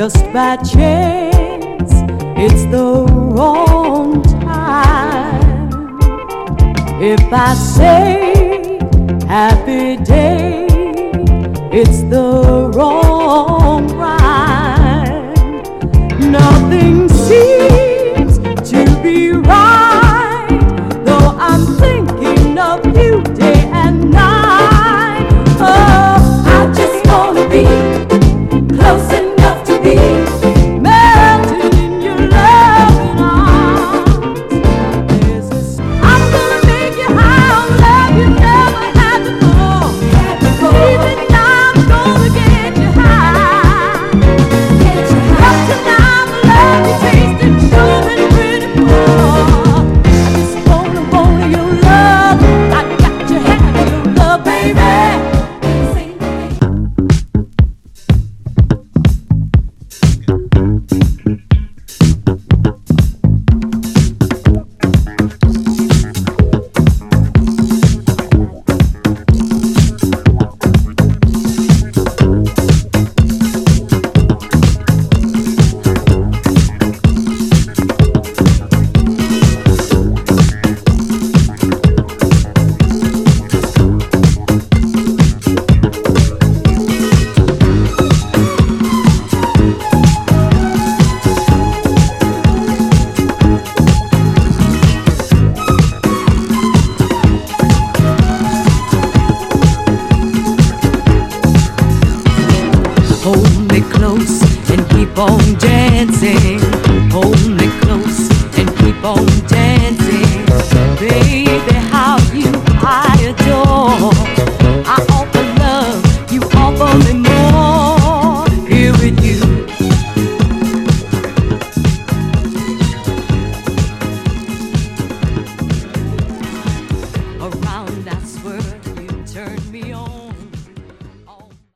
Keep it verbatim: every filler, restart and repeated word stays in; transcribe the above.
just by chance, it's the wrong time. If I say happy day, it's the wrong rhyme. Nothing seems to be right, though I'm thinking of you, dear.